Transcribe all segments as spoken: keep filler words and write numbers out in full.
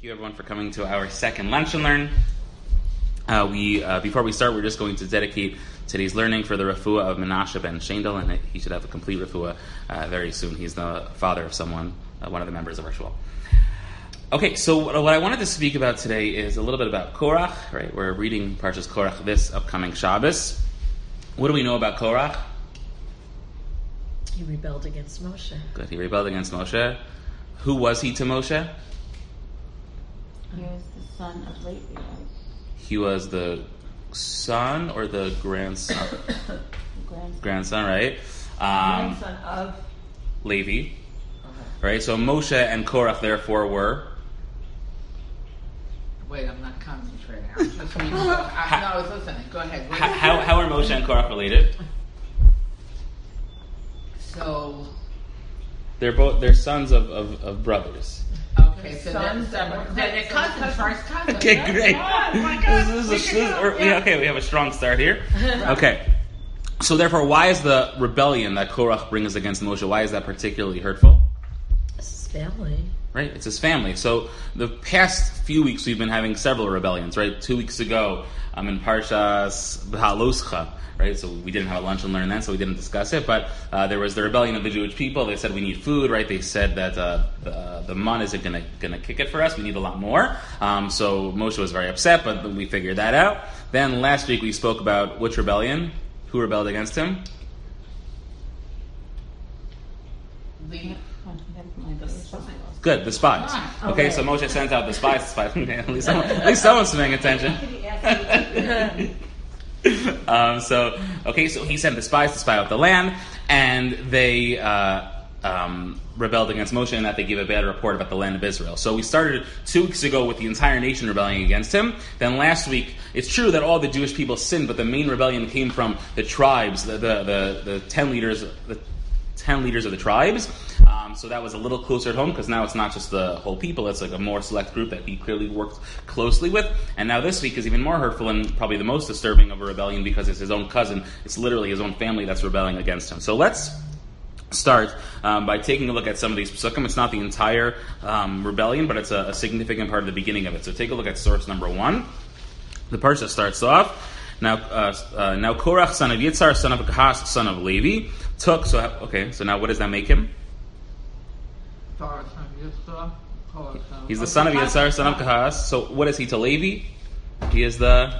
Thank you, everyone, for coming to our second Lunch and Learn. Uh, we uh, before we start, we're just going to dedicate today's learning for the refuah of Menashe ben Shendel, and he should have a complete refuah uh, very soon. He's the father of someone, uh, one of the members of our shul. Okay, so what I wanted to speak about today is a little bit about Korach. Right, we're reading Parshas Korach this upcoming Shabbos. What do we know about Korach? He rebelled against Moshe. Good. He rebelled against Moshe. Who was he to Moshe? He was the son of Levi, right? He was the son or the grandson? Grandson. Grandson, right? Um, Grandson of Levi. Okay. Right, so Moshe and Korach therefore were... Wait, I'm not concentrating. I'm just reading. I, no, I was listening. Go ahead. How, how, how are Moshe and Korach related? So... They're both, they're sons of, of, of brothers. Okay, so sons they're, of- they're, they're cousins, first cousins. Okay, That's great. fun. Oh my God, This is we a- can this- go. or- Yeah. okay, we have a strong start here. Okay. So therefore, why is the rebellion that Korach brings against Moshe, why is that particularly hurtful? It's his family. Right, it's his family. So the past few weeks we've been having several rebellions, right? Two weeks ago, I'm in Parshas B'Haloscha, right? So we didn't have a lunch and learn then, so we didn't discuss it. But uh, there was the rebellion of the Jewish people. They said we need food, right? They said that uh, the, the man isn't gonna gonna kick it for us. We need a lot more. Um, so Moshe was very upset, but we figured that out. Then last week we spoke about which rebellion? Who rebelled against him? The- Good, the spies. Ah, Okay, okay. so Moshe sends out the spies. The spies. Okay, at least someone, at least someone's paying attention. um, so, okay, so he sent the spies to spy out the land, and they uh, um, rebelled against Moshe in that they gave a bad report about the land of Israel. So we started two weeks ago with the entire nation rebelling against him. Then last week, it's true that all the Jewish people sinned, but the main rebellion came from the tribes, the the the, the ten leaders, the ten leaders of the tribes. Um, so that was a little closer at home because now it's not just the whole people, it's like a more select group that he clearly worked closely with. And now this week is even more hurtful and probably the most disturbing of a rebellion because it's his own cousin. It's literally his own family that's rebelling against him. So let's start um, by taking a look at some of these psukim. It's not the entire um, rebellion, but it's a, a significant part of the beginning of it. So take a look at source number one. The parsha starts off. Now, uh, uh, now Korach, son of Yitzhar, son of Kahas, son of Levi, took. So okay. So now, what does that make him? He's the son of Yitzhar, son of Kahas. So what is he to Levi? He is the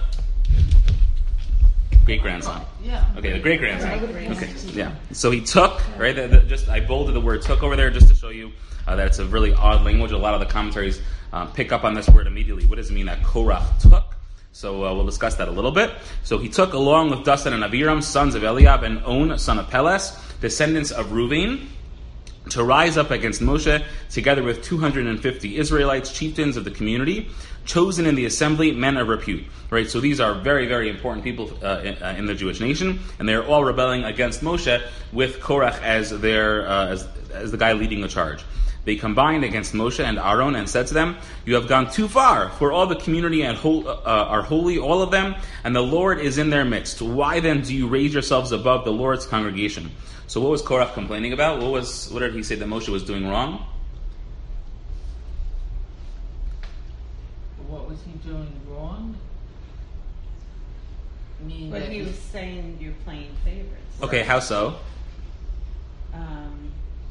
great grandson. Yeah. Okay, the great grandson. Okay, yeah. So he took, right? The, the, just I bolded the word "took" over there just to show you uh, that it's a really odd language. A lot of the commentaries uh, pick up on this word immediately. What does it mean that Korach took? So uh, we'll discuss that a little bit. So he took along with Dasan and Aviram, sons of Eliab, and On, son of Peles, descendants of Ruvain, to rise up against Moshe, together with two hundred fifty Israelites, chieftains of the community, chosen in the assembly, men of repute. Right, so these are very, very important people uh, in, uh, in the Jewish nation, and they are all rebelling against Moshe, with Korach as their uh, as, as the guy leading the charge. They combined against Moshe and Aaron and said to them, "You have gone too far, for all the community and whole, uh, are holy, all of them, and the Lord is in their midst. Why then do you raise yourselves above the Lord's congregation?" So what was Korach complaining about? What was what did he say that Moshe was doing wrong? What was he doing wrong? Meaning But that he was saying you're playing favorites. Okay, how so? Um,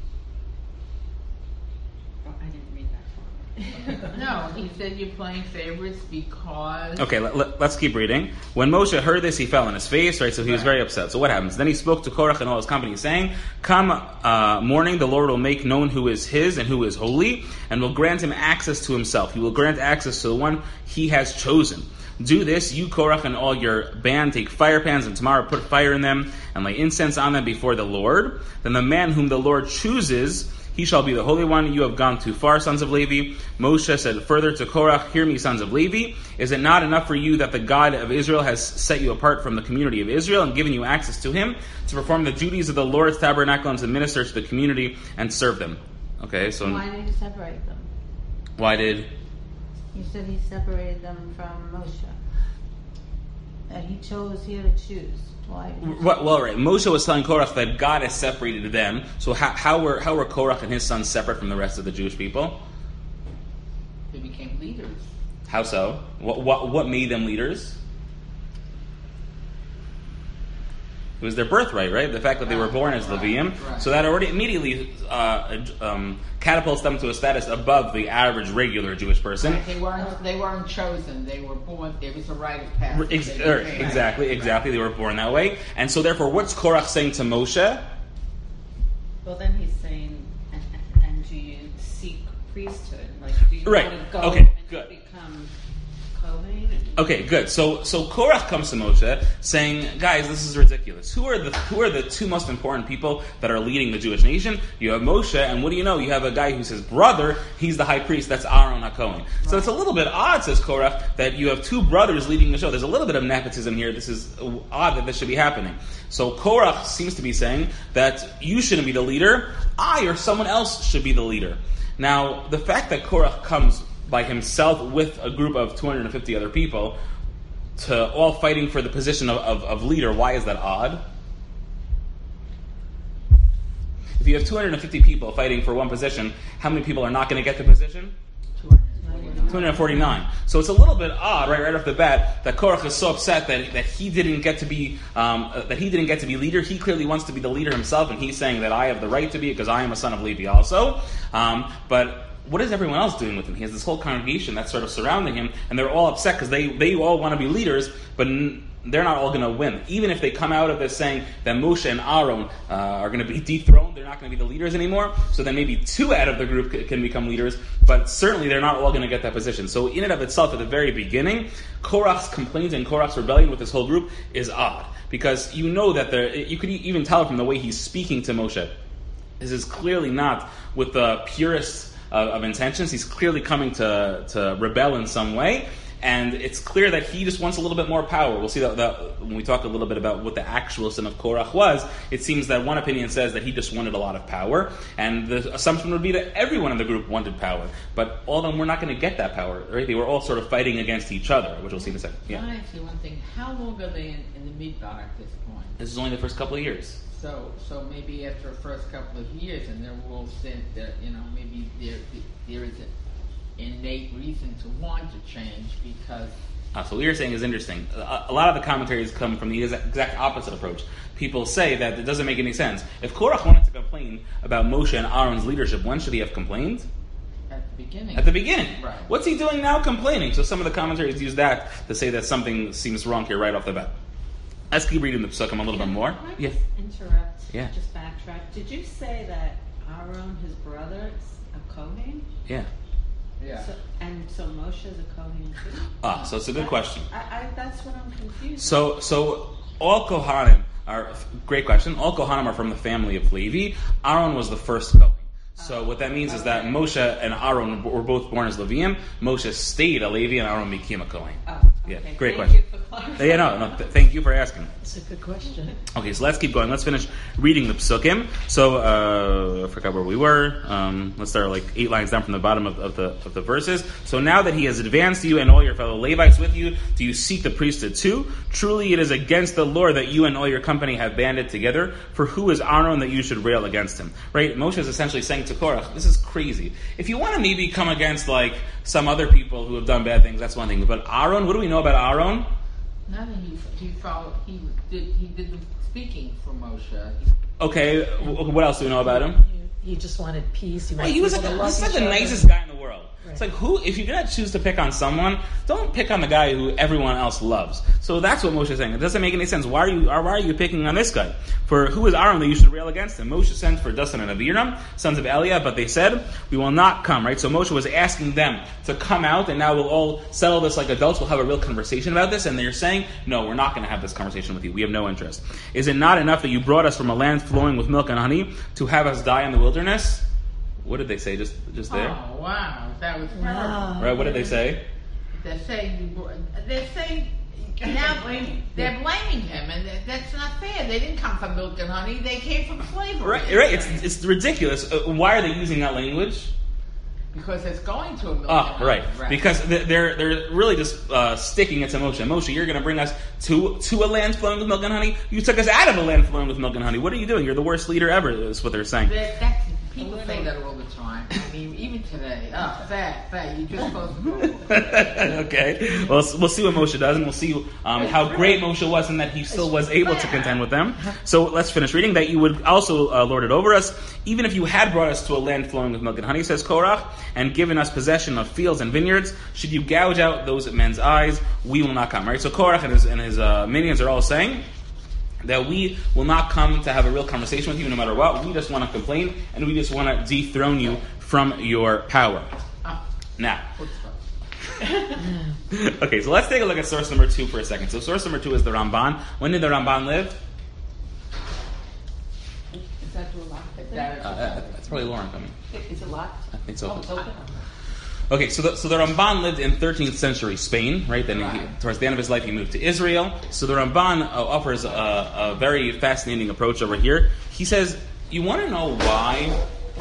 well, I didn't read that far. No, he said you're playing favorites because... Okay, let, let, let's keep reading. When Moshe heard this, he fell on his face, right? So he was Right. very upset. So what happens? Then he spoke to Korach and all his company, saying, "Come uh, morning, the Lord will make known who is his and who is holy, and will grant him access to himself. He will grant access to the one he has chosen. Do this, you Korach and all your band, take fire pans, and tomorrow put fire in them, and lay incense on them before the Lord. Then the man whom the Lord chooses, he shall be the Holy One. You have gone too far, sons of Levi." Moshe said further to Korach, "Hear me, sons of Levi. Is it not enough for you that the God of Israel has set you apart from the community of Israel and given you access to him to perform the duties of the Lord's tabernacle and to minister to the community and serve them?" Okay, so Why did he separate them? why did... You said he separated them from Moshe. That he chose here to choose. Why? Did he Well, well, right. Moshe was telling Korach that God has separated them. So how, how were how were Korach and his sons separate from the rest of the Jewish people? They became leaders. How so? What what what made them leaders? It was their birthright, right? The fact that they were born as Right, Levium. right. So that already immediately uh, um, catapults them to a status above the average regular Jewish person. Right, They weren't. They weren't chosen. They were born. There was a rite of passage. Ex- They er, became- exactly, exactly. They were born that way. And so therefore, what's Korach saying to Moshe? Well, then he's saying, and, and do you seek priesthood? Like, do you Right. want to go Okay, and good. become Kohen? And, Okay, good. So so Korach comes to Moshe saying, guys, this is ridiculous. Who are the who are the two most important people that are leading the Jewish nation? You have Moshe, and what do you know? You have a guy who's his brother. He's the high priest. That's Aaron HaKohen. So it's a little bit odd, says Korach, that you have two brothers leading the show. There's a little bit of nepotism here. This is odd that this should be happening. So Korach seems to be saying that you shouldn't be the leader. I or someone else should be the leader. Now, the fact that Korach comes by himself with a group of two hundred fifty other people to all fighting for the position of, of, of leader, why is that odd? If you have two hundred fifty people fighting for one position, how many people are not going to get the position? two hundred forty-nine. So it's a little bit odd, right, right off the bat, that Korach is so upset that, that he didn't get to be um, uh, that he didn't get to be leader. He clearly wants to be the leader himself, and he's saying that I have the right to be because I am a son of Levi also. Um, but what is everyone else doing with him? He has this whole congregation that's sort of surrounding him, and they're all upset because they, they all want to be leaders, but n- they're not all going to win. Even if they come out of this saying that Moshe and Aaron uh, are going to be dethroned, they're not going to be the leaders anymore, so then maybe two out of the group c- can become leaders, but certainly they're not all going to get that position. So in and of itself, at the very beginning, Korach's complaint and Korach's rebellion with this whole group is odd, because you know that there, you could even tell from the way he's speaking to Moshe. This is clearly not with the purest of, of intentions. He's clearly coming to, to rebel in some way. And it's clear that he just wants a little bit more power. We'll see that, that when we talk a little bit about what the actual sin of Korach was. It seems that one opinion says that he just wanted a lot of power, and the assumption would be that everyone in the group wanted power. But all of them were not going to get that power, right? They were all sort of fighting against each other, which we'll see in a second. Can Yeah. I ask you one thing? How long are they in, in the Midbar at this point? This is only the first couple of years. So, so maybe after the first couple of years, and they're all sent that you know maybe there there is an innate reason to want to change because. Uh, so what you're saying is interesting. A, a lot of the commentaries come from the exact, exact opposite approach. People say that it doesn't make any sense. If Korach wanted to complain about Moshe and Aaron's leadership, when should he have complained? At the beginning. At the beginning. Right. What's he doing now complaining? So some of the commentaries use that to say that something seems wrong here right off the bat. Let's keep reading the Psukim a little bit more. Can I Yeah. just interrupt? Yeah. Just backtrack. Did you say that Aaron, his brother, is a Kohen? Yeah. Yeah. So, and so Moshe is a Kohen too? Ah, so it's a good question. I, I, that's what I'm confused. So, so all Kohanim are, great question, all Kohanim are from the family of Levi. Aaron was the first Kohen. So what that means is that Moshe and Aaron were both born as Leviim. Moshe stayed a Levi and Aaron became a Kohen. Oh, Yeah, okay. great Thank question. You for clarifying. Yeah, no, no, th- thank you for asking. It's a good question. Okay, so let's keep going. Let's finish reading the Psukim. So, uh, I forgot where we were. Um, let's start like eight lines down from the bottom of, of the of the verses. So now that he has advanced you and all your fellow Levites with you, do you seek the priesthood too? Truly it is against the Lord that you and all your company have banded together. For who is Aaron that you should rail against him? Right? Moshe is essentially saying to Korach, this is crazy. If you want to maybe come against like some other people who have done bad things, that's one thing. But Aaron, what do we know about Aaron? Nothing. He he followed. He did. He did the speaking for Moshe. Okay, w- what else do we know about him? He, he just wanted peace. He, Right, wanted he was like, people to he's love like the each other. nicest guy in the world. Right. It's like, who, if you're going to choose to pick on someone, don't pick on the guy who everyone else loves. So that's what Moshe is saying. It doesn't make any sense. Why are you why are you picking on this guy? For who is Aaron that you should rail against him? Moshe sent for Dasan and Abiram, sons of Eliah, but they said, we will not come, right? So Moshe was asking them to come out, and now we'll all settle this like adults. We'll have a real conversation about this. And they're saying, no, we're not going to have this conversation with you. We have no interest. Is it not enough that you brought us from a land flowing with milk and honey to have us die in the wilderness? What did they say just just there? Oh wow, that was terrible. Wow. Right, what did they say? They're saying you brought- they're saying now they're blaming him, and that- that's not fair. They didn't come from milk and honey; they came from slavery. Right, right. It's it's ridiculous. Uh, why are they using that language? because it's going to a milk Oh, and honey right. restaurant. Because th- they're they're really just uh, sticking it to Moshe. Moshe, you're going to bring us to to a land flowing with milk and honey. You took us out of a land flowing with milk and honey. What are you doing? You're the worst leader ever. Is what they're saying. That, that's People say that all the time. I mean, even today. Oh, fat, fat. You're just supposed to go. Okay. Well, we'll see what Moshe does, and we'll see um, how great Moshe was and that he still was able to contend with them. So let's finish reading. That you would also uh, lord it over us, even if you had brought us to a land flowing with milk and honey, says Korach, and given us possession of fields and vineyards. Should you gouge out those men's eyes, we will not come. Right. So Korach and his, and his uh, minions are all saying that we will not come to have a real conversation with you no matter what. We just want to complain, and we just want to dethrone you from your power. Now, okay, so let's take a look at source number two for a second. So source number two is the Ramban. When did the Ramban live? Is that door locked? I think? Uh, that's probably Lauren coming. Is it locked? I think so. Oh, it's open. Okay, so the, so the Ramban lived in thirteenth century Spain, right? Then he, towards the end of his life, he moved to Israel. So the Ramban uh, offers a, a very fascinating approach over here. He says, you want to know why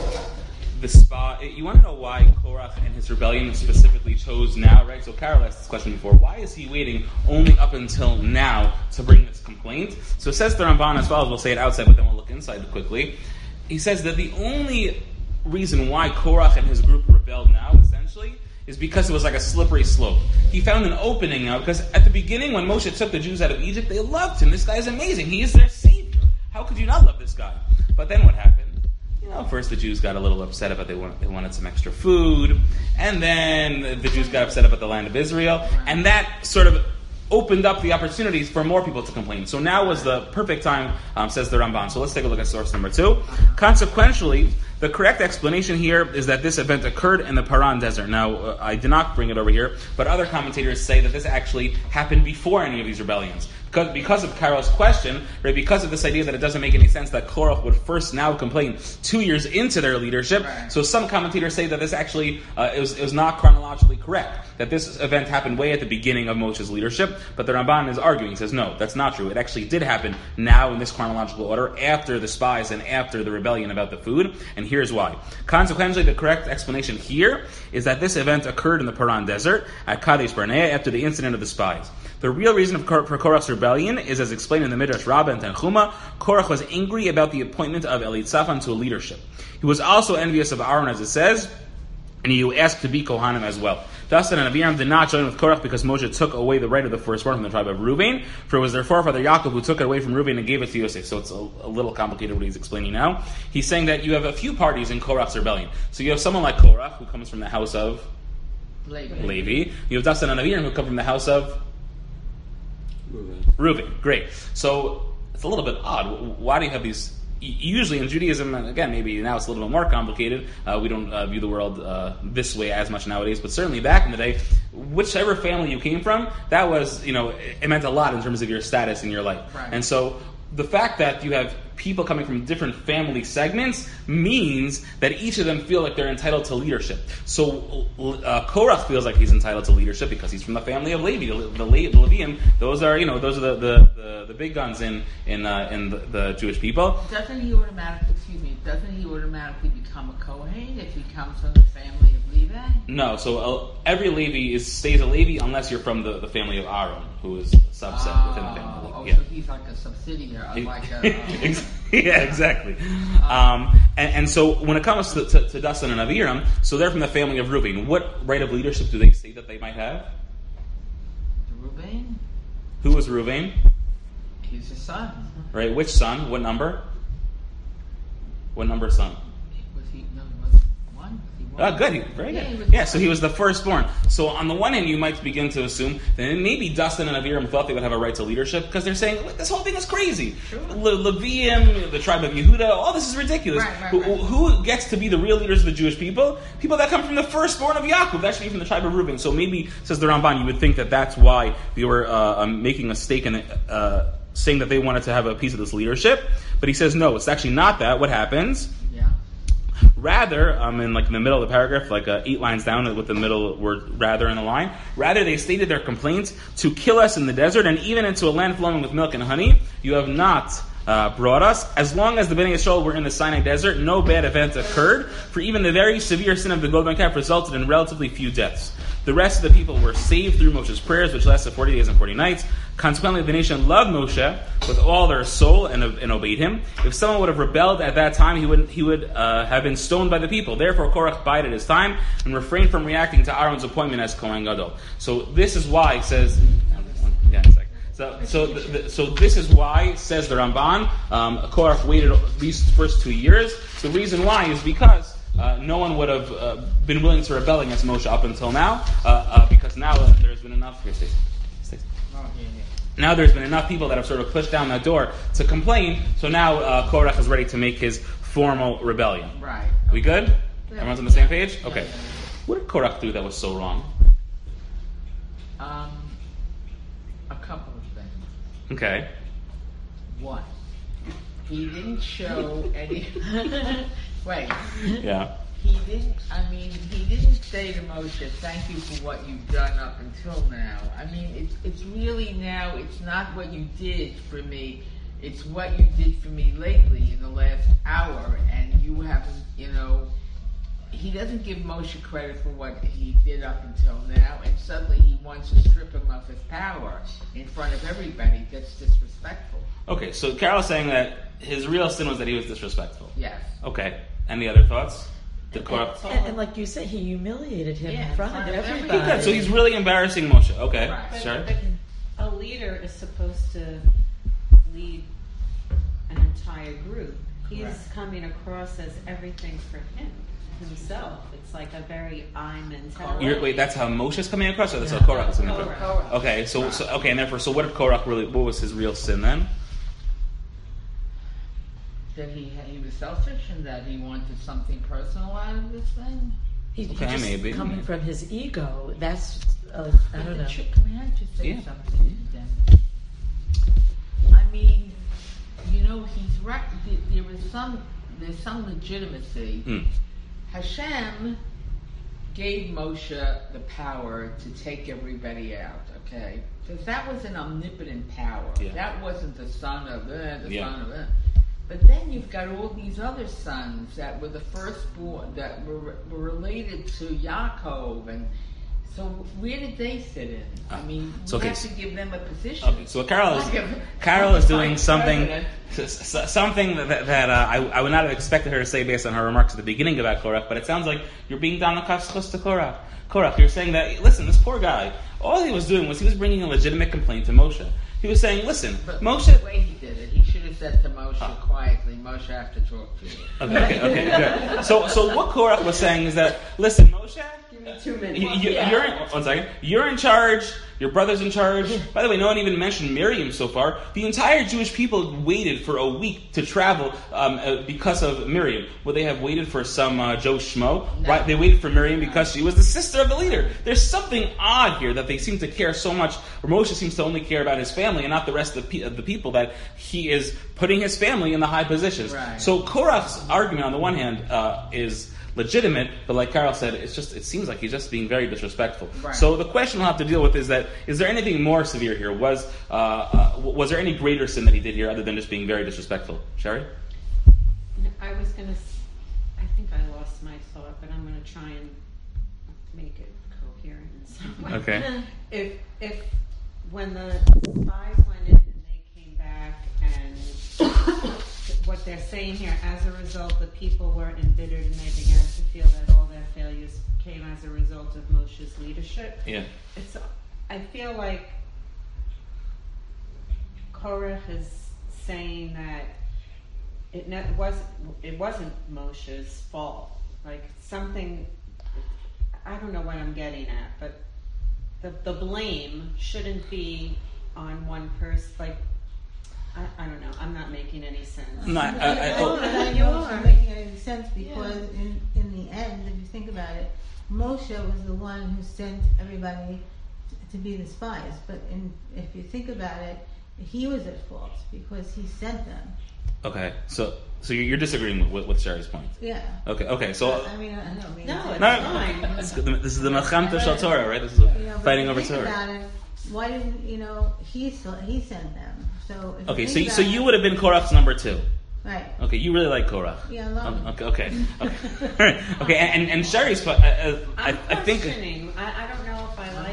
the spy, you want to know why Korach and his rebellion specifically chose now, right? So Carol asked this question before. Why is he waiting only up until now to bring this complaint? So it says the Ramban as follows. We'll say it outside, but then we'll look inside quickly. He says that the only reason why Korach and his group rebelled now, essentially, is because it was like a slippery slope. He found an opening now, because at the beginning, when Moshe took the Jews out of Egypt, they loved him. This guy is amazing. He is their savior. How could you not love this guy? But then what happened? You know, first the Jews got a little upset about they wanted, they wanted some extra food, and then the Jews got upset about the land of Israel, and that sort of opened up the opportunities for more people to complain. So now was the perfect time, um, says the Ramban. So let's take a look at source number two. Consequentially, the correct explanation here is that this event occurred in the Paran Desert. Now, uh, I did not bring it over here, but other commentators say that this actually happened before any of these rebellions. Because, because of Carol's question, right, because of this idea that it doesn't make any sense that Korach would first now complain two years into their leadership. Right. So some commentators say that this actually uh, it was, it was not chronologically correct, that this event happened way at the beginning of Moshe's leadership. But the Ramban is arguing, says no, that's not true. It actually did happen now in this chronological order, after the spies and after the rebellion about the food. And here's why. Consequently, the correct explanation here is that this event occurred in the Paran Desert at Kadesh Barnea after the incident of the spies. The real reason for Korach's rebellion is, as explained in the Midrash Rabbah and Tanchuma, Korach was angry about the appointment of Elitzaphan to a leadership. He was also envious of Aaron, as it says, and he asked to be Kohanim as well. Dathan and Abiram did not join with Korach because Moshe took away the right of the firstborn from the tribe of Reuben, for it was their forefather Yaakov who took it away from Reuben and gave it to Yosef. So it's a, a little complicated what he's explaining now. He's saying that you have a few parties in Korach's rebellion. So you have someone like Korach, who comes from the house of Levi. Levi. You have Dathan and Abiram, who come from the house of Reuben. Reuben, great. So it's a little bit odd. Why do you have these? Usually in Judaism, and again, maybe now it's a little bit more complicated. Uh, we don't uh, view the world uh, this way as much nowadays, but certainly back in the day, whichever family you came from, that was, you know, it meant a lot in terms of your status in your life. Right. And so the fact that you have people coming from different family segments means that each of them feel like they're entitled to leadership. So uh, Korach feels like he's entitled to leadership because he's from the family of Levi. The, the, the Levium, those are, you know, those are the the, the, the big guns in in uh, in the, the Jewish people. Doesn't he automatically? Excuse me. Doesn't he automatically become a Kohen if he comes from the family of Levi? No. So uh, every Levi is stays a Levi unless you're from the, the family of Aaron, who is a subset oh, within the family. Oh, yeah. so he's like a subsidiary, like a. Uh, yeah, exactly. Um, and, and so when it comes to, to, to Dathan and Abiram, so they're from the family of Reuben. What right of leadership do they say that they might have? Reuben? Who was Reuben? He's his son. Right, which son? What number? What number son? Was he, no, was he one? Was he one? Oh, good. Very Yeah, he good. was Yeah, so he was the firstborn. So on the one hand, you might begin to assume that maybe Dathan and Abiram thought they would have a right to leadership because they're saying, look, this whole thing is crazy. Sure. Le- Levium, the tribe of Yehuda, all this is ridiculous. Right, right, who, right. who gets to be the real leaders of the Jewish people? People that come from the firstborn of Yaakov, that should be from the tribe of Reuben. So maybe, says the Ramban, you would think that that's why they were uh, um, making a stake in it, uh, saying that they wanted to have a piece of this leadership. But he says, no, it's actually not that. What happens? Yeah. Rather, um, in like in the middle of the paragraph, like uh, eight lines down with the middle word rather in the line, rather they stated their complaints to kill us in the desert and even into a land flowing with milk and honey. You have not uh, brought us. As long as the Bnei Yisrael were in the Sinai desert, no bad event occurred, for even the very severe sin of the golden calf resulted in relatively few deaths. The rest of the people were saved through Moshe's prayers, which lasted forty days and forty nights. Consequently, the nation loved Moshe with all their soul and, and obeyed him. If someone would have rebelled at that time, he would he would uh, have been stoned by the people. Therefore, Korach bided his time and refrained from reacting to Aaron's appointment as Kohen Gadol. So this is why it says. Yeah, a second. So, so, the, the, so this is why, says the Ramban, um, Korach waited these first two years. The reason why is because uh, no one would have uh, been willing to rebel against Moshe up until now, uh, uh, because now uh, there's been enough. Here, Stacey. Stacey. Oh, yeah, yeah. Now there's been enough people that have sort of pushed down that door to complain. So now uh, Korach is ready to make his formal rebellion. Right. We good? Everyone's on the same page? Okay. What did Korach do that was so wrong? Um, a couple of things. Okay. One, he didn't show any. Wait. Yeah. He didn't. I mean, he didn't say to Moshe, "Thank you for what you've done up until now." I mean, it's it's really now. It's not what you did for me. It's what you did for me lately in the last hour, and you haven't. You know, he doesn't give Moshe credit for what he did up until now, and suddenly he wants to strip him of his power in front of everybody. That's disrespectful. Okay, so Carol's saying that his real sin was that he was disrespectful. Yes. Okay. Any other thoughts? Did Korach? And, and like you said, he humiliated him Yeah, in front of in front of everybody. everybody. Okay, so he's really embarrassing Moshe. Okay, Right. sure. A leader is supposed to lead an entire group. He's Correct. coming across as everything for him, himself. It's like a very I mentality. You're, wait, that's how Moshe's coming across, or that's Yeah. how Korach is coming across? Korach. Okay, so, so okay, and therefore, so what did Korach really? What was his real sin then? That he he was selfish and that he wanted something personal out of this thing. He, he Okay, just maybe. coming from his ego. That's uh, I But don't the know. trick- May I just say Yeah. something to them? I mean, you know, he's right. There is some there's some legitimacy. Mm. Hashem gave Moshe the power to take everybody out. Okay, because that was an omnipotent power. Yeah. That wasn't the son of uh, the Yeah. son of. Uh. But then you've got all these other sons that were the firstborn, that were, were related to Yaakov, and so where did they fit in? I mean, So, we okay, have so- to give them a position. Okay, so Carol is Like a- Carol is doing like something president. s- s- something that, that uh, I, I would not have expected her to say based on her remarks at the beginning about Korach, but it sounds like you're being down the kafschus to Korach. Korach, you're saying that listen, this poor guy, all he was doing was he was bringing a legitimate complaint to Moshe. He was saying, listen, But Moshe. the way he did it, he should have said to Moshe quietly, "Moshe, I have to talk to you." Okay, okay, okay, good. So, so what Korach was saying is that listen, Moshe. Give me two minutes. You, you, you're in, one second. You're in charge. Your brother's in charge. By the way, no one even mentioned Miriam so far. The entire Jewish people waited for a week to travel um, uh, because of Miriam. Would they have waited for some uh, Joe Schmo? No. Right? They waited for Miriam because she was the sister of the leader. There's something odd here that they seem to care so much. Where Moshe seems to only care about his family and not the rest of the, pe- of the people. That he is putting his family in the high positions. Right. So Korach's argument, on the one hand, uh, is legitimate, but like Carol said, it's just it seems like he's just being very disrespectful. Right. So the question we'll have to deal with is that is there anything more severe here? Was uh, uh, was there any greater sin that he did here other than just being very disrespectful? Sherry? I was going to, I think I lost my thought, but I'm going to try and make it coherent in some way. Okay. If, if, when the spies went in and they came back and what they're saying here, as a result, the people were embittered and they began to feel that all their failures came as a result of Moshe's leadership. Yeah. It's, I feel like Korach is saying that it ne- was it wasn't Moshe's fault. Like something, I don't know what I'm getting at, but the the blame shouldn't be on one person. Like I, I don't know. I'm not making any sense. No, I, I, I, I oh, don't know if you're making any sense because in, in the end, if you think about it, Moshe was the one who sent everybody t- to be the spies. But in, if you think about it, he was at fault because he sent them. okay. So so you're disagreeing with, with Sherry's point. Yeah. Okay. Okay. So I mean, I don't mean No, to- it's no, fine. this is the- this is the Melchamta Shel Torah, right? This is You know, but fighting if over you think Torah. about it, why didn't you know he s- he sent them? So if Okay. you So think you, so about you it- would have been Korach's number two. right. Okay. You really like Korach. Yeah, I love him. Okay. Okay. Okay. Okay. And and, and Sherry's. Uh, uh, I, I'm I think. questioning. I, I don't know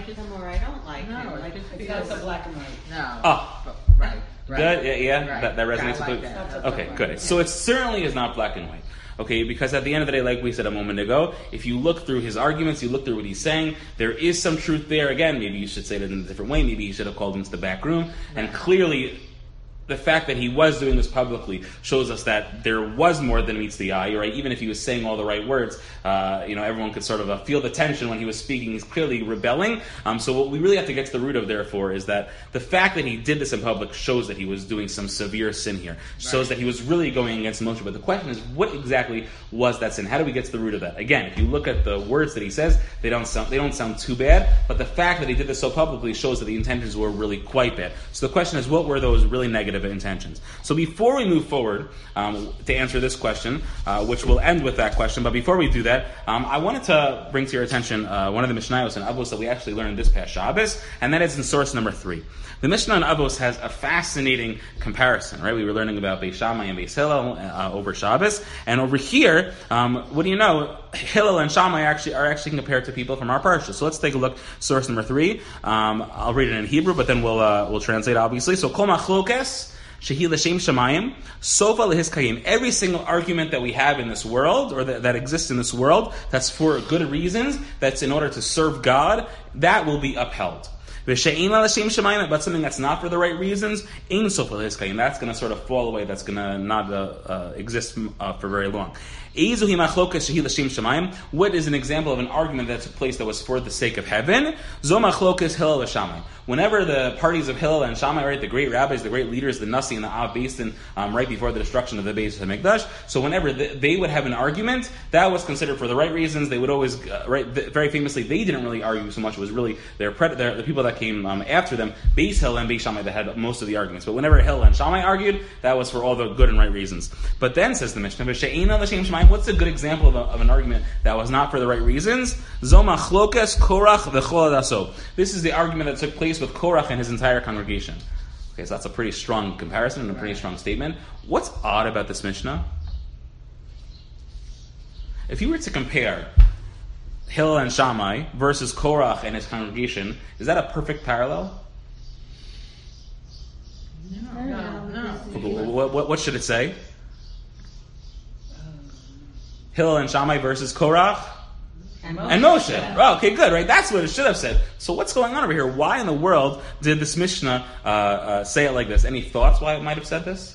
like him or I don't like No, him. it's Like, just It's because- not so black and white. No. Oh. But- right. Right. Good, yeah, yeah? Right. That, that resonates I with like you? that. Okay, good. So it certainly is not black and white. Okay, because at the end of the day, like we said a moment ago, if you look through his arguments, you look through what he's saying, there is some truth there. Again, maybe you should say that in a different way. Maybe he should have called him to the back room. And clearly, the fact that he was doing this publicly shows us that there was more than meets the eye, right? Even if he was saying all the right words, uh, you know, everyone could sort of uh, feel the tension when he was speaking. He's clearly rebelling. Um, so what we really have to get to the root of, therefore, is that the fact that he did this in public shows that he was doing some severe sin here. Shows that he was really going against Moshe. But the question is, what exactly was that sin? How do we get to the root of that? Again, if you look at the words that he says, they don't sound they don't sound too bad. But the fact that he did this so publicly shows that the intentions were really quite bad. So the question is, what were those really negative intentions? So before we move forward um, to answer this question, uh, which will end with that question, but before we do that, um, I wanted to bring to your attention uh, one of the Mishnayos in Avos that we actually learned this past Shabbos, and that is in source number three. The Mishnah in Avos has a fascinating comparison, right? We were learning about Beis Shammai and Beis Hillel uh, over Shabbos, and over here, um, what do you know? Hillel and Shammai actually are actually compared to people from our parsha. So let's take a look. Source number three. Um, I'll read it in Hebrew, but then we'll uh, we'll translate obviously. So Kol Machlokes Shehi L'Shem Shamayim, Sofa L'His Kayim. Every single argument that we have in this world, or that, that exists in this world, that's for good reasons, that's in order to serve God, that will be upheld. But something that's not for the right reasons, Ein Sofa L'His Kayim. That's going to sort of fall away. That's going to not uh, uh, exist uh, for very long. What is an example of an argument that took place that was for the sake of heaven? Whenever the parties of Hillel and Shammai, right, the great rabbis, the great leaders, the Nasi and the Av based in um, right before the destruction of the Beis Hamikdash, so whenever the, they would have an argument, that was considered for the right reasons. They would always, uh, right, the, very famously, they didn't really argue so much. It was really their, pred- their the people that came um, after them, Beis Hillel and Beis Shammai, that had most of the arguments. But whenever Hillel and Shammai argued, that was for all the good and right reasons. But then says the Mishnah, what's a good example of, a, of an argument that was not for the right reasons? Zomachlokas Korach v'chol adaso. This is the argument that took place with Korach and his entire congregation. Okay, so that's a pretty strong comparison and a pretty strong statement. What's odd about this Mishnah? If you were to compare Hillel and Shammai versus Korach and his congregation, is that a perfect parallel? No, no, no. What, what, what should it say? Hillel and Shammai versus Korach and and Moshe. Oh, okay, good, right? That's what it should have said. So what's going on over here? Why in the world did this Mishnah uh, uh, say it like this? Any thoughts why it might have said this?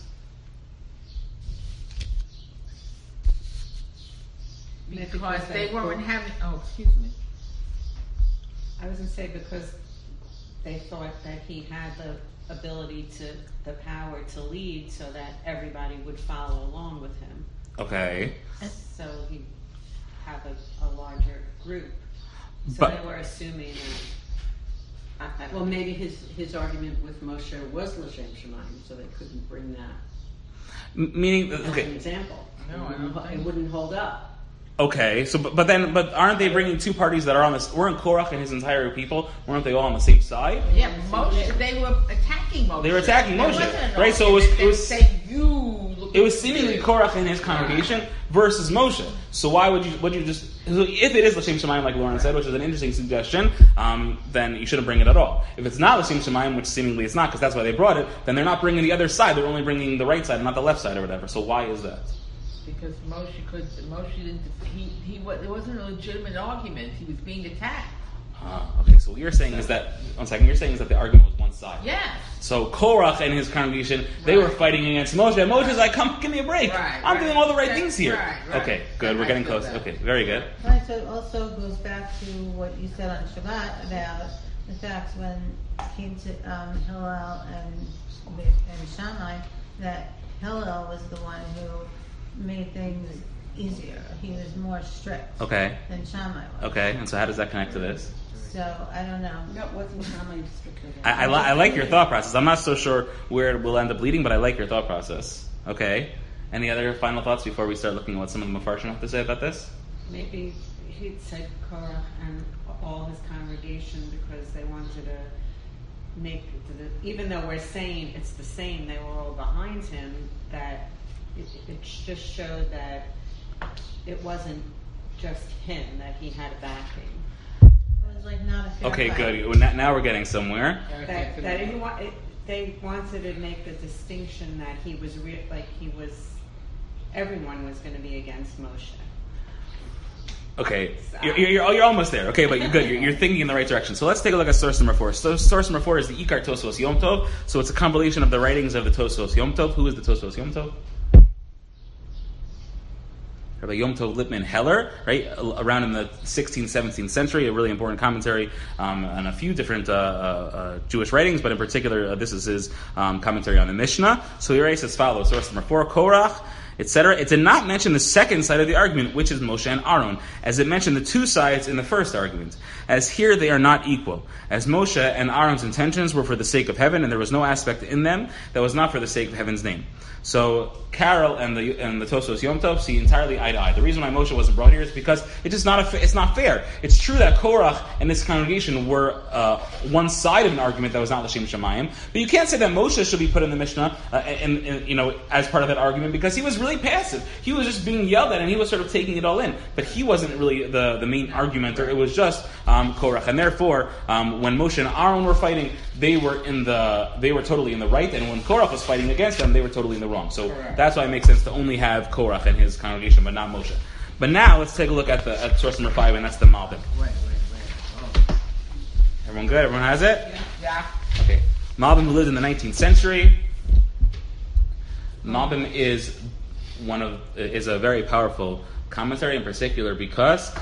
Because they weren't having. Oh, excuse me. I was going to say because they thought that he had the ability to, the power to lead so that everybody would follow along with him. Okay. So he'd have a, a larger group. So But- they were assuming that. I, I don't Well, know. maybe his, his argument with Moshe was L'Shem Shemayim, so they couldn't bring that M- meaning, as an okay, example. No, I it, don't wouldn't, think it wouldn't hold up. okay. So, but, but then, but aren't they bringing two parties that are on this? Weren't Korach and his entire people? Weren't they all on the same side? Yeah, Moshe. They were attacking Moshe. They were attacking There Moshe, wasn't an right? So it was- argument it was- that say you. look It was at seemingly this. Korach and his congregation versus Moshe. So why would you? Would you just? So if it is L'Shem Shemayim, like Lauren said, which is an interesting suggestion, um, then you shouldn't bring it at all. If it's not L'Shem Shemayim, which seemingly it's not, because that's why they brought it, then they're not bringing the other side. They're only bringing the right side, and not the left side or whatever. So why is that? Because Moshe could. Moshe didn't. He he. wa- It wasn't a legitimate argument. He was being attacked. Uh, okay, so what you're saying is that one second. You're saying is that the argument was one side. Yes. So Korach and his congregation, they were Right. fighting against Moshe. And Moshe's like, "Come, give me a break. Right, I'm right. doing all the right That's things here." right, right. Okay, good. Then We're I getting feel close. that. Okay, very good. Right, so it also goes back to what you said on Shabbat about the fact when it came to um, Hillel and, and Shammai, that Hillel was the one who made things easier. He was more strict Okay, than Shammai was. okay. And so how does that connect to this? So, I don't know. No, it wasn't Shammai strictly. I, I, li- I like your thought process. I'm not so sure where it will end up leading, but I like your thought process. Okay. Any other final thoughts before we start looking at what some of the Mepharshim have to say about this? Maybe he'd said Korach and all his congregation because they wanted to make, the, even though we're saying it's the same, they were all behind him, that it, it just showed that it wasn't just him, that he had a backing. It was like not a Okay, Right. good. Well, now- Now we're getting somewhere. That, that he wa- it, they wanted to make the distinction that he was re- like he was, everyone was going to be against Moshe. Okay, you're, you're, you're you're almost there. Okay, but you're good. You're, you're thinking in the right direction. So let's take a look at source number four. So source number four is the Ikar Tosfos Yom Tov. So it's a compilation of the writings of the Tosfos Yom Tov. Who is the Tosfos Yom Tov? Rabbi Yom Tov Lipman Heller, right, around in the sixteenth, seventeenth century, a really important commentary um, on a few different uh, uh, Jewish writings, but in particular, uh, this is his um, commentary on the Mishnah. So he writes as follows, source number four, Korach, et cetera. It did not mention the second side of the argument, which is Moshe and Aaron, as it mentioned the two sides in the first argument. As here they are not equal. As Moshe and Aaron's intentions were for the sake of heaven, and there was no aspect in them that was not for the sake of heaven's name. So Carol and the and the Tosfos Yom Tov see entirely eye to eye. The reason why Moshe wasn't brought here is because it's just not a fa- it's not fair. It's true that Korach and this congregation were uh, one side of an argument that was not L'Shem Shamayim, but you can't say that Moshe should be put in the Mishnah uh, and, and you know as part of that argument because he was really passive. He was just being yelled at and he was sort of taking it all in, but he wasn't really the the main argumenter. It was just um, Korach, and therefore um, when Moshe and Aaron were fighting, they were in the they were totally in the right, and when Korach was fighting against them, they were totally in the wrong. So Correct. That's why it makes sense to only have Korach and his congregation, but not Moshe. But now let's take a look at the at source number five, and that's the Malbim. Wait, wait, wait. Oh. Everyone good? Everyone has it? Yeah. Okay. Malbim, who lived in the nineteenth century. Malbim is one of is a very powerful commentary, in particular because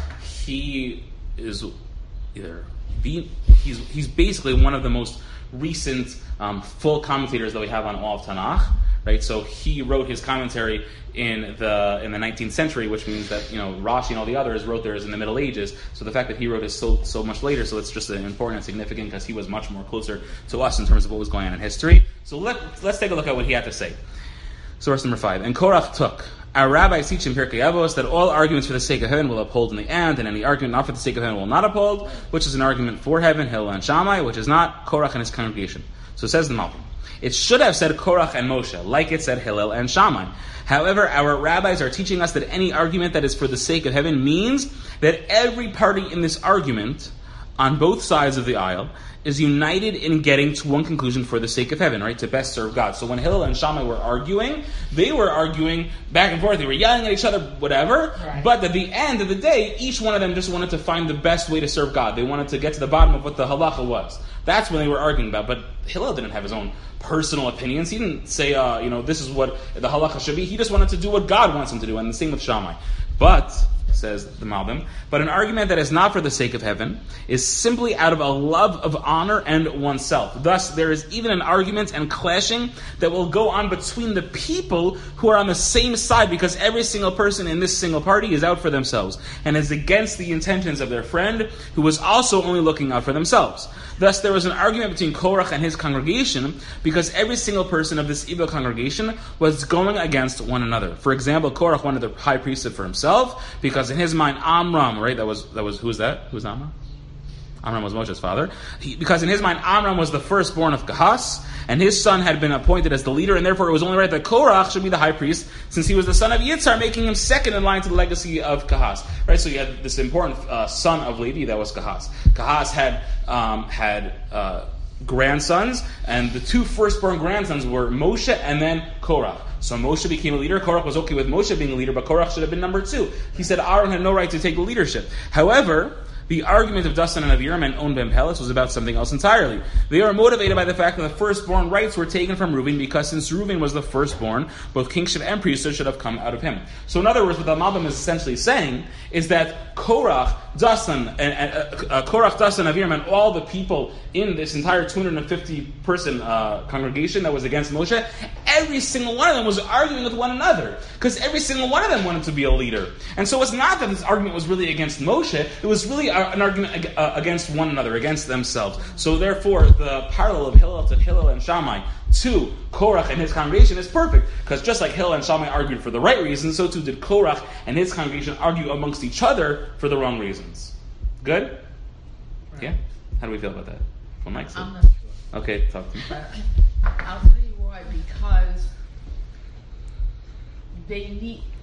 he is either the he's he's basically one of the most recent um, full commentators that we have on all of Tanakh. Right, so he wrote his commentary in the in the nineteenth century, which means that you know Rashi and all the others wrote theirs in the Middle Ages. So the fact that he wrote is so so much later, so it's just important and significant because he was much more closer to us in terms of what was going on in history. So let let's take a look at what he had to say. Source number five. And Korach took. Our rabbis teach in Pirkei Avos that all arguments for the sake of heaven will uphold in the end, and any argument not for the sake of heaven will not uphold, which is an argument for heaven, Hillel and Shammai, which is not Korach and his congregation. So it says the Malbim. It should have said Korach and Moshe, like it said Hillel and Shammai. However, our rabbis are teaching us that any argument that is for the sake of heaven means that every party in this argument, on both sides of the aisle, is united in getting to one conclusion for the sake of heaven, right? To best serve God. So when Hillel and Shammai were arguing, they were arguing back and forth. They were yelling at each other, whatever. Right. But at the end of the day, each one of them just wanted to find the best way to serve God. They wanted to get to the bottom of what the halacha was. That's what they were arguing about. But Hillel didn't have his own personal opinions. He didn't say, uh, you know, this is what the halacha should be. He just wanted to do what God wants him to do. And the same with Shammai. But, says the Malbim, but an argument that is not for the sake of heaven is simply out of a love of honor and oneself. Thus, there is even an argument and clashing that will go on between the people who are on the same side, because every single person in this single party is out for themselves and is against the intentions of their friend, who was also only looking out for themselves. Thus, there was an argument between Korach and his congregation because every single person of this evil congregation was going against one another. For example, Korach wanted the high priesthood for himself because in his mind, Amram, right? That was that was who was that? Who was Amram? Amram was Moshe's father. He, because in his mind, Amram was the firstborn of Kahas, and his son had been appointed as the leader, and therefore it was only right that Korach should be the high priest, since he was the son of Yitzhar, making him second in line to the legacy of Kahas. Right? So you had this important uh, son of Levi that was Kahas. Kahas had um, had uh, grandsons, and the two firstborn grandsons were Moshe and then Korach. So Moshe became a leader. Korach was okay with Moshe being a leader, but Korach should have been number two. He said Aaron had no right to take the leadership. However, the argument of Dasan and Aviram and On ben Peles was about something else entirely. They are motivated by the fact that the firstborn rights were taken from Reuven, because since Reuven was the firstborn, both kingship and priesthood should have come out of him. So in other words, what the Malbim is essentially saying is that Korach, Dasan, and, and uh, uh, Korach, Dasan, Aviram, and all the people in this entire two hundred fifty person uh, congregation that was against Moshe, every single one of them was arguing with one another, because every single one of them wanted to be a leader. And so it's not that this argument was really against Moshe, it was really a, an argument uh, against one another, against themselves. So therefore, the parallel of Hillel to Hillel and Shammai to Korach and his congregation is perfect, because just like Hillel and Shammai argued for the right reasons, so too did Korach and his congregation argue amongst each other for the wrong reasons. Good? Right. Yeah? How do we feel about that? Well, Mike said. I'm not sure. Okay, talk to me. But I'll tell you why, because they need,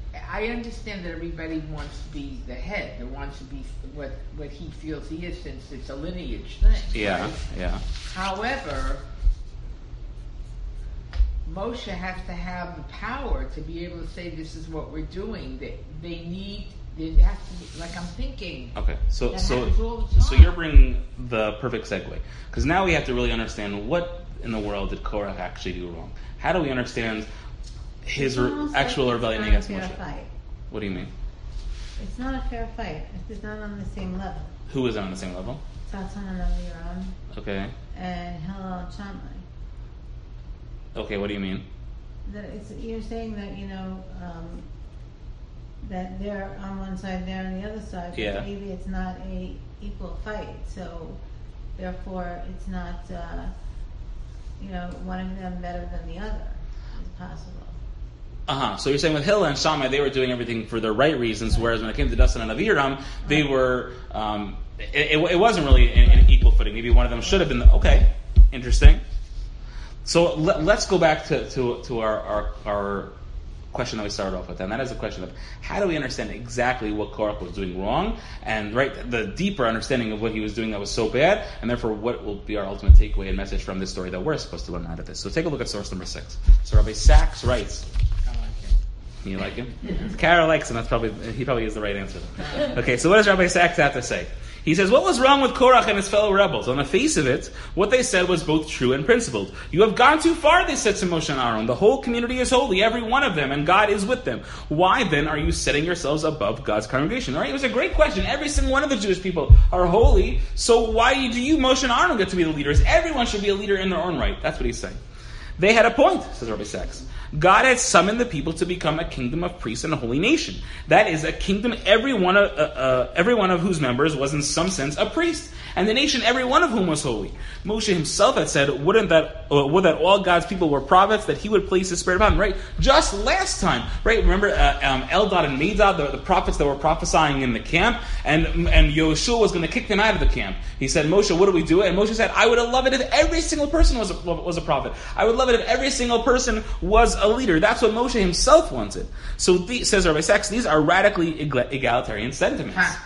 I understand that everybody wants to be the head, that wants to be what what he feels he is, since it's a lineage thing. Yeah, right? yeah. However, Moshe has to have the power to be able to say, "This is what we're doing." They they need. It has to be, like I'm thinking. Okay, so That so happens all the time. so you're bringing the perfect segue, because now we have to really understand what in the world did Korach actually do wrong. How do we understand his It's re- almost actual like rebellion it's against not a Moshe? fair fight. What do you mean? It's not a fair fight. It's not on the same level. Who is on the same level? Tzatson and Aviram Okay, and Hillel and Shammai. okay. What do you mean? That it's, you're saying that, you know, um, that they're on one side, they're on the other side. But Yeah. maybe it's not a equal fight, so therefore it's not, uh, you know, one of them better than the other. It's possible. Uh huh. So you're saying with Hillel and Shammai, they were doing everything for the right reasons, whereas when it came to Dasan and Aviram, they were. Um, it, it, it wasn't really an, an equal footing. Maybe one of them should have been. Okay, interesting. So let, let's go back to to, to our, our our question that we started off with, and that is the question of how do we understand exactly what Korach was doing wrong, and right the deeper understanding of what he was doing that was so bad, and therefore what will be our ultimate takeaway and message from this story that we're supposed to learn out of this. So take a look at source number six. So Rabbi Sachs writes. You like him? Kara likes him. That's probably he probably is the right answer. Okay, so what does Rabbi Sachs have to say? He says, what was wrong with Korach and his fellow rebels? On the face of it, what they said was both true and principled. You have gone too far, they said to Moshe and Aaron. The whole community is holy, every one of them, and God is with them. Why then are you setting yourselves above God's congregation? All right, it was a great question. Every single one of the Jewish people are holy, so why do you, Moshe and Aaron, get to be the leaders? Everyone should be a leader in their own right. That's what he's saying. They had a point, says Rabbi Sachs. God had summoned the people to become a kingdom of priests and a holy nation. That is, a kingdom every one of, uh, uh, every one of whose members was in some sense a priest, and the nation every one of whom was holy. Moshe himself had said, wouldn't that, uh, would that all God's people were prophets, that he would place his spirit upon them, right? Just last time, right? Remember uh, um, Eldad and Medad, the, the prophets that were prophesying in the camp, and and Yoshua was going to kick them out of the camp. He said, Moshe, what do we do? And Moshe said, I would have loved it if every single person was a, was a prophet. I would love it if every single person was a leader. That's what Moshe himself wanted. So, the, says Rabbi Sachs, these are radically egalitarian sentiments. Ha.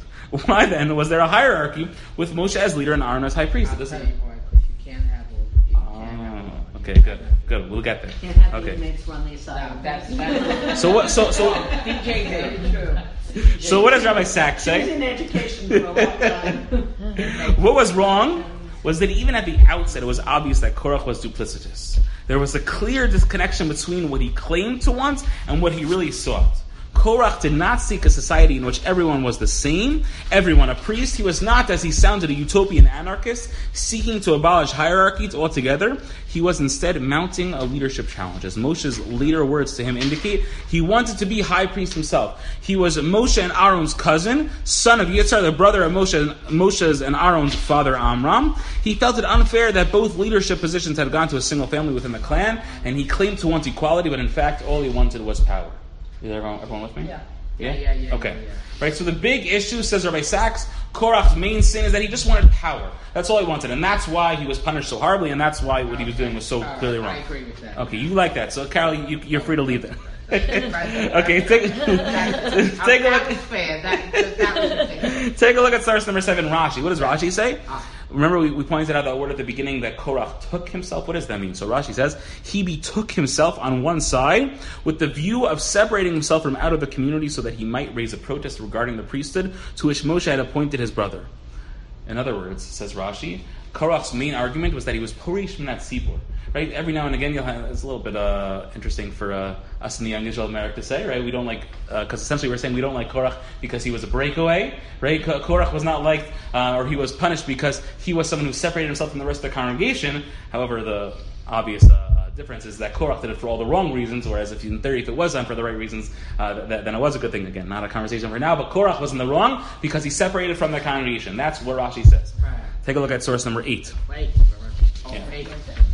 Why then was there a hierarchy with Moshe as leader and Aaron as high priest? I'll It tell doesn't. you why, because you can't have all. You can't have all. Oh, okay, good, good. We'll get there. Can't have the Okay. inmates run the asylum. No, that's that's So what? So so D J did true. so what does Rabbi Sachs She was say? in education for a long time. What was wrong was that even at the outset, it was obvious that Korach was duplicitous. There was a clear disconnection between what he claimed to want and what he really sought. Korach did not seek a society in which everyone was the same, everyone a priest. He was not, as he sounded, a utopian anarchist, seeking to abolish hierarchies altogether. He was instead mounting a leadership challenge. As Moshe's later words to him indicate, he wanted to be high priest himself. He was Moshe and Aaron's cousin, son of Yitzhar, the brother of Moshe, Moshe's and Aaron's father Amram. He felt it unfair that both leadership positions had gone to a single family within the clan, and he claimed to want equality, but in fact all he wanted was power. Is everyone, everyone with me? Yeah. Yeah, yeah, yeah. Okay. Yeah, yeah. Right, so the big issue, says Rabbi Sachs, Korach's main sin is that he just wanted power. That's all he wanted. And that's why he was punished so horribly, and that's why what he was doing was so All right, clearly I wrong. agree with that. Okay, you like that. So, Carol, you, you're free to leave then. okay, take, take a That look. was fair. That, that was fair. Take a look at source number seven, Rashi. What does Rashi say? Remember, we, we pointed out that word at the beginning that Korach took himself. What does that mean? So Rashi says, he betook himself on one side with the view of separating himself from out of the community so that he might raise a protest regarding the priesthood to which Moshe had appointed his brother. In other words, says Rashi, Korach's main argument was that he was Porish from that seaport. Right? Every now and again, you'll have, it's a little bit uh, interesting for uh, us in the young Israel of America to say, right? We don't like, because uh, essentially we're saying we don't like Korach because he was a breakaway, right? Korach was not liked, uh, or he was punished because he was someone who separated himself from the rest of the congregation. However, the obvious uh, difference is that Korach did it for all the wrong reasons, whereas if in theory, if it was done for the right reasons, uh, th- then it was a good thing. Again, not a conversation for now, but Korach was in the wrong because he separated from the congregation. That's what Rashi says. Right. Take a look at source number eight. Wait. Oh, Yeah. wait.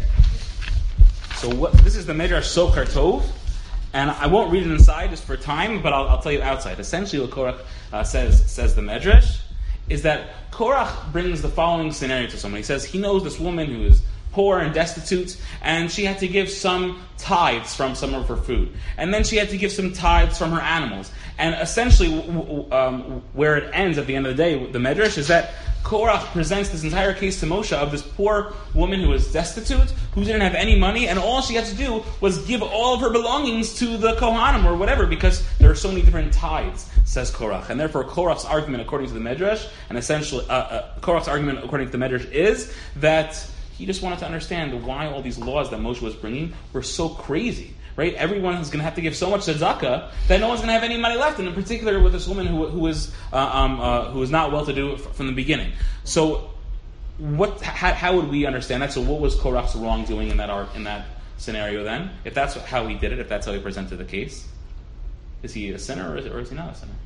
So what, this is the Midrash Sokar Tov, and I won't read it inside just for time, but I'll, I'll tell you outside. Essentially, what Korach uh, says says the Midrash is that Korach brings the following scenario to someone. He says he knows this woman who is poor and destitute, and she had to give some tithes from some of her food. And then she had to give some tithes from her animals. And essentially, um, where it ends at the end of the day, the Medrash, is that Korach presents this entire case to Moshe of this poor woman who was destitute, who didn't have any money, and all she had to do was give all of her belongings to the Kohanim or whatever, because there are so many different tithes, says Korach. And therefore, Korach's argument, according to the Medrash, and essentially, uh, uh, Korach's argument, according to the Medrash, is that he just wanted to understand why all these laws that Moshe was bringing were so crazy. Right? Everyone is going to have to give so much tzedakah that no one's going to have any money left, and in particular with this woman who who was uh, um, uh, who was not well to do from the beginning. So, what? How, how would we understand that? So, what was Korach's wrongdoing in that art in that scenario? Then, if that's how he did it, if that's how he presented the case, is he a sinner or is, or is he not a sinner?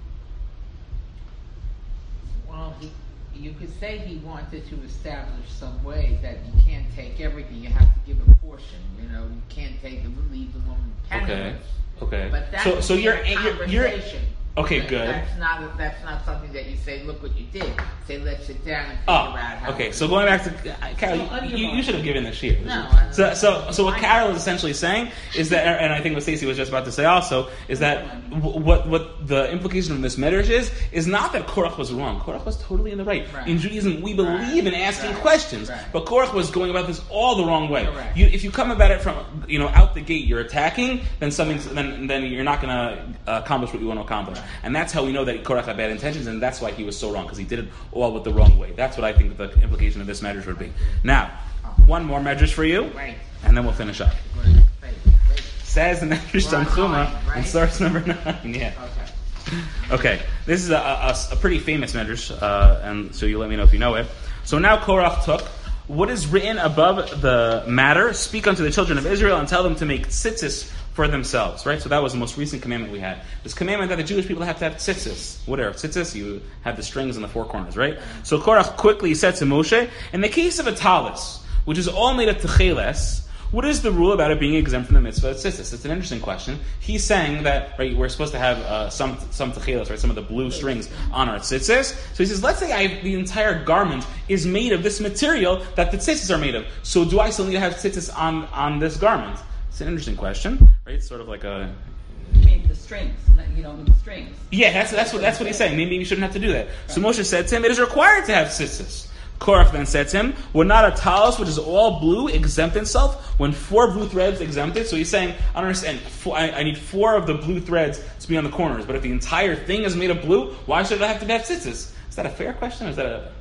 Well, he, you could say he wanted to establish some way that you can't take everything; you have to give a portion. You know, you can't take and leave the woman penniless. Okay. Okay. But that's so so you're a you're, conversation. you're okay. Good. That's not that's not something that you say. Look what you did. Say let's sit down and figure Oh, out how. okay. to So do going it. back to uh, Carol, you, you, you should have given this year. No, I- So, so, so what Carol is essentially saying is that, and I think what Stacey was just about to say also, is that w- what what the implication of this marriage is is not that Korach was wrong. Korach was totally in the right. Right. In Judaism, we believe in asking Right. questions, Right. but Korach was going about this all the wrong way. Correct. You, if you come about it from you know out the gate, you're attacking, then something, then then you're not going to uh, accomplish what you want to accomplish, and that's how we know that Korach had bad intentions, and that's why he was so wrong, because he did it all with the wrong way. That's what I think the implication of this medrash would be. Now, one more medrash for you, Right. and then we'll finish up. Wait, wait, wait. Says the medrash We're on Tanchuma nine, right? in source number nine. Yeah. Okay. Okay. This is a, a, a pretty famous medrash, uh, and so you let me know if you know it. So now Korach took what is written above the matter: speak unto the children of Israel and tell them to make tzitzis for themselves, right? So that was the most recent commandment we had. This commandment that the Jewish people have to have tzitzis. What are tzitzis? You have the strings in the four corners, right? So Korach quickly said to Moshe, in the case of a talis, which is all made of techeles, what is the rule about it being exempt from the mitzvah of tzitzis? It's an interesting question. He's saying that, right, we're supposed to have uh, some some techeles, right, some of the blue strings on our tzitzis. So he says, let's say I, the entire garment is made of this material that the tzitzis are made of. So do I still need to have tzitzis on, on this garment? It's an interesting question, right? It's sort of like a... You mean the strings? Not- You don't need the strings. Yeah, that's that's what that's what he's saying. Maybe we shouldn't have to do that. So Moshe said to him, it is required to have tzitzis. Korach then said to him, would not a talis which is all blue exempt itself when four blue threads exempt it? So he's saying, I don't understand, four, I, I need four of the blue threads to be on the corners, but if the entire thing is made of blue, why should I have to have tzitzis? Is that a fair question, or is that a...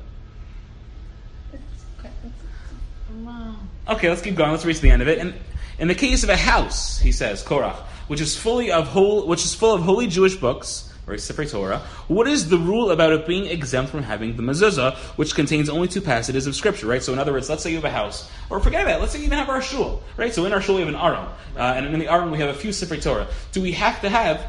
Okay, let's keep going. Let's reach the end of it. And in the case of a house, he says, Korach, which is fully of whole, which is full of holy Jewish books, or Sefer Torah, what is the rule about it being exempt from having the mezuzah, which contains only two passages of scripture, right? So in other words, let's say you have a house, or forget that, let's say you even have our shul, right? So in our shul we have an aron, uh, and in the aron we have a few Sefer Torah. Do we have to have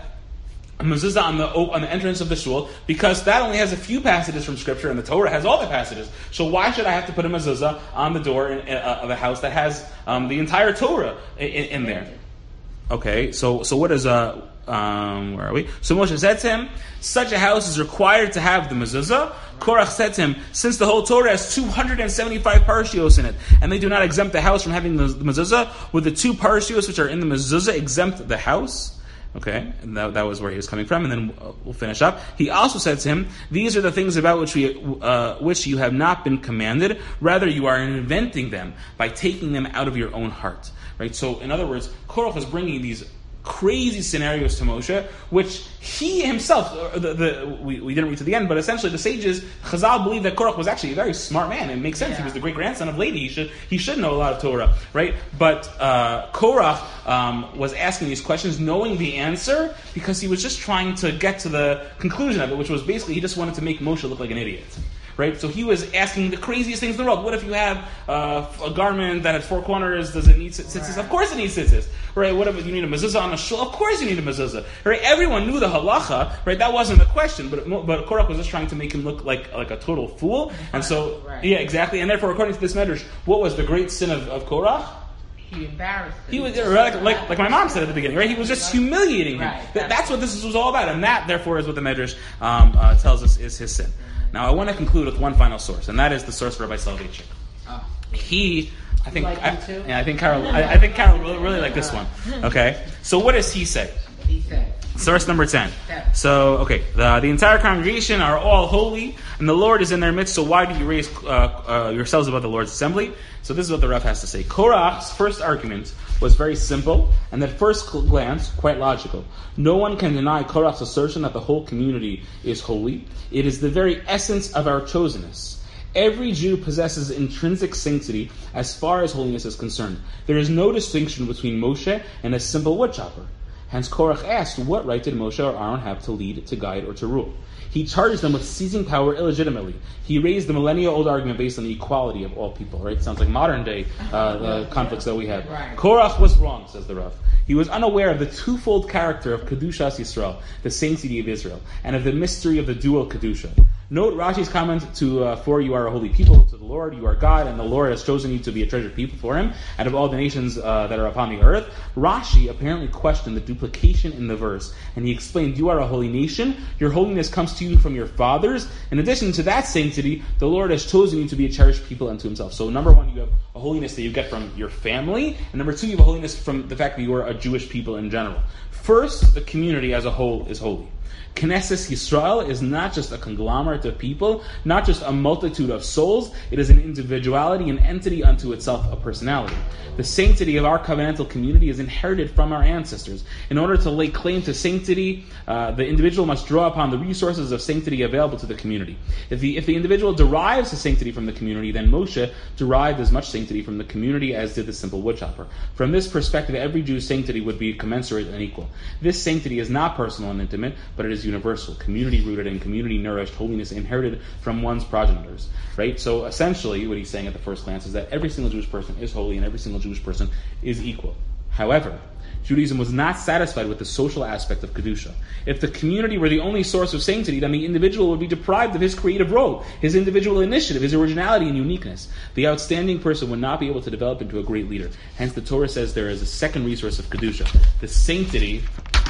a mezuzah on the on the entrance of the shul, because that only has a few passages from Scripture, and the Torah has all the passages. So why should I have to put a mezuzah on the door in, uh, of a house that has um, the entire Torah in, in there? Okay, so so what is uh um where are we? So Moshe said to him, such a house is required to have the mezuzah. Korach said to him, since the whole Torah has two hundred seventy-five parashios in it, and they do not exempt the house from having the, the mezuzah, would the two parashios which are in the mezuzah exempt the house? Okay, and that, that was where he was coming from, and then we'll finish up. He also said to him, these are the things about which we, uh, which you have not been commanded, rather you are inventing them by taking them out of your own heart. Right? So, in other words, Korach is bringing these crazy scenarios to Moshe, which he himself, the, the, we, we didn't read to the end, but essentially the sages, Chazal believe that Korach was actually a very smart man. It makes sense. Yeah. He was the great grandson of Levi. He should he should know a lot of Torah, right? But uh, Korach um, was asking these questions, knowing the answer, because he was just trying to get to the conclusion of it, which was basically he just wanted to make Moshe look like an idiot. Right? So he was asking the craziest things in the world. What if you have uh, a garment that has four corners? Does it need tzitzis? Right. Of course it needs tzitzis. Right? What if you need a mezuzah on a shul? Of course you need a mezuzah. Right? Everyone knew the halacha. Right? That wasn't the question. But but Korach was just trying to make him look like like a total fool. And so right. yeah, exactly. And therefore, according to this medrash, what was the great sin of, of Korach? He embarrassed him. He was like, like like my mom said at the beginning, right? He was just humiliating him. Right. That, that's what this was all about, and that, therefore, is what the medrash um, uh, tells us is his sin. Now, I want to conclude with one final source, and that is the source of Rabbi Soloveitchik. Oh. He I think like I, him too? yeah, I think Carol. I, I think Carol really, really like this one. Okay, so what does he say? He said, Source number ten. Yeah. So, okay, the, the entire congregation are all holy, and the Lord is in their midst, so why do you raise uh, uh, yourselves above the Lord's assembly? So this is what the Rav has to say. Korach's first argument was very simple, and at first glance, quite logical. No one can deny Korach's assertion that the whole community is holy. It is the very essence of our chosenness. Every Jew possesses intrinsic sanctity as far as holiness is concerned. There is no distinction between Moshe and a simple woodchopper. Hence, Korach asked, what right did Moshe or Aaron have to lead, to guide, or to rule? He charged them with seizing power illegitimately. He raised the millennia-old argument based on the equality of all people. Right? Sounds like modern-day uh, uh, conflicts that we have. Right. Korach was wrong, says the Rav. He was unaware of the twofold character of Kedushas Yisrael, the sanctity of Israel, and of the mystery of the dual Kedusha. Note Rashi's comment to uh, for you are a holy people to the Lord, you are God, and the Lord has chosen you to be a treasured people for Him out of all the nations uh, that are upon the earth. Rashi apparently questioned the duplication in the verse, and he explained, you are a holy nation, your holiness comes to you from your fathers. In addition to that sanctity, the Lord has chosen you to be a cherished people unto Himself. So number one, you have a holiness that you get from your family, and number two, you have a holiness from the fact that you are a Jewish people in general. First, the community as a whole is holy. Knesset Yisrael is not just a conglomerate of people, not just a multitude of souls. It is an individuality, an entity unto itself, a personality. The sanctity of our covenantal community is inherited from our ancestors. In order to lay claim to sanctity, uh, the individual must draw upon the resources of sanctity available to the community. If the, if the individual derives the sanctity from the community, then Moshe derived as much sanctity from the community as did the simple woodchopper. From this perspective, every Jew's sanctity would be commensurate and equal. This sanctity is not personal and intimate, but it is universal, community-rooted and community-nourished holiness inherited from one's progenitors. Right? So essentially, what he's saying at the first glance is that every single Jewish person is holy and every single Jewish person is equal. However, Judaism was not satisfied with the social aspect of Kedusha. If the community were the only source of sanctity, then the individual would be deprived of his creative role, his individual initiative, his originality and uniqueness. The outstanding person would not be able to develop into a great leader. Hence, the Torah says there is a second resource of Kedusha, the sanctity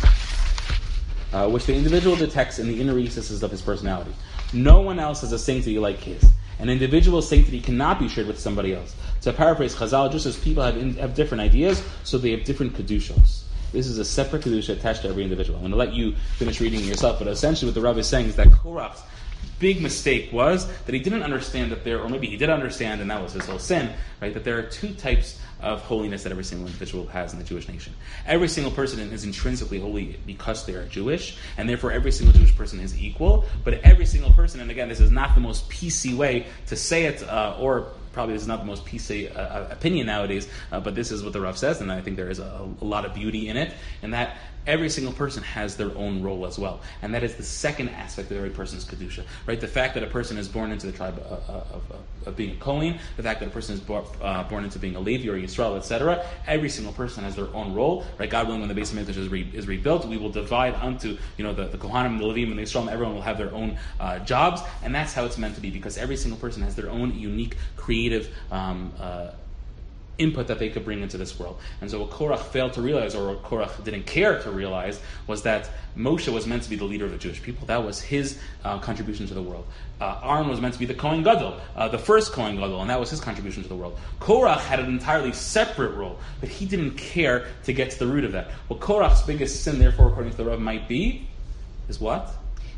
uh, which the individual detects in the inner recesses of his personality. No one else has a sanctity like his. An individual sanctity cannot be shared with somebody else. To paraphrase Chazal, just as people have, in, have different ideas, so they have different Kedushos. This is a separate Kedusha attached to every individual. I'm going to let you finish reading it yourself, but essentially what the Rav is saying is that Korach's big mistake was that he didn't understand that there, or maybe he did understand, and that was his whole sin, right? That there are two types of holiness that every single individual has in the Jewish nation. Every single person is intrinsically holy because they are Jewish, and therefore every single Jewish person is equal. But every single person, and again, this is not the most P C way to say it, uh, or probably this is not the most P C uh, opinion nowadays, uh, but this is what the Rav says, and I think there is a, a lot of beauty in it, and that every single person has their own role as well. And that is the second aspect of every person's Kedusha. Right? The fact that a person is born into the tribe of, of, of, of being a Kohen, the fact that a person is born, uh, born into being a Levi or Yisrael, et cetera. Every single person has their own role. Right? God willing, when the base of Mikdash is, re, is rebuilt, we will divide unto, you know, the, the Kohanim, the Levim, and the Yisrael, and everyone will have their own uh, jobs. And that's how it's meant to be, because every single person has their own unique, creative um, uh, input that they could bring into this world. And so what Korach failed to realize, or what Korach didn't care to realize, was that Moshe was meant to be the leader of the Jewish people. That was his uh, contribution to the world. Uh, Aaron was meant to be the Kohen Gadol, uh, the first Kohen Gadol, and that was his contribution to the world. Korach had an entirely separate role, but he didn't care to get to the root of that. What Korach's biggest sin, therefore, according to the Rav, might be, is what?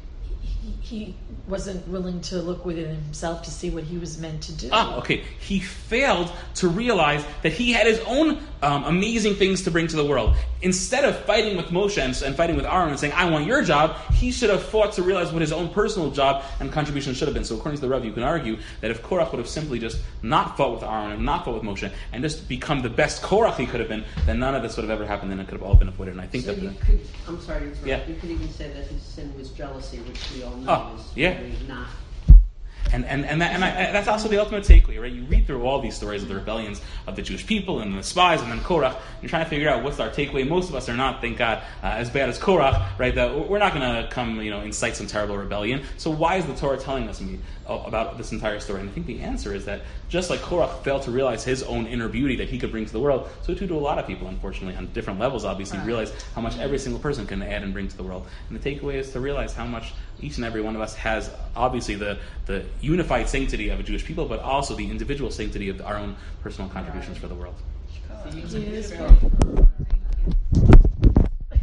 He wasn't willing to look within himself to see what he was meant to do. Ah, okay. He failed to realize that he had his own um, amazing things to bring to the world. Instead of fighting with Moshe and, and fighting with Aaron and saying, I want your job, he should have fought to realize what his own personal job and contribution should have been. So according to the Rav, you can argue that if Korach would have simply just not fought with Aaron and not fought with Moshe and just become the best Korach he could have been, then none of this would have ever happened, and it could have all been avoided. And I think So that... you The, could, I'm sorry to interrupt, Yeah. you could even say that his sin was jealousy, which we all know Oh, is yeah. really not. And and and, that, and I, that's also the ultimate takeaway, right? You read through all these stories of the rebellions of the Jewish people and the spies and then Korach, and you're trying to figure out what's our takeaway. Most of us are not, thank God, uh, as bad as Korach, right? That we're not going to come, you know, incite some terrible rebellion. So why is the Torah telling us about this entire story? And I think the answer is that just like Korach failed to realize his own inner beauty that he could bring to the world, so too do a lot of people, unfortunately, on different levels, obviously, realize how much every single person can add and bring to the world. And the takeaway is to realize how much each and every one of us has, obviously, the, the unified sanctity of a Jewish people, but also the individual sanctity of our own personal contributions for the world. Chicago. Beautiful.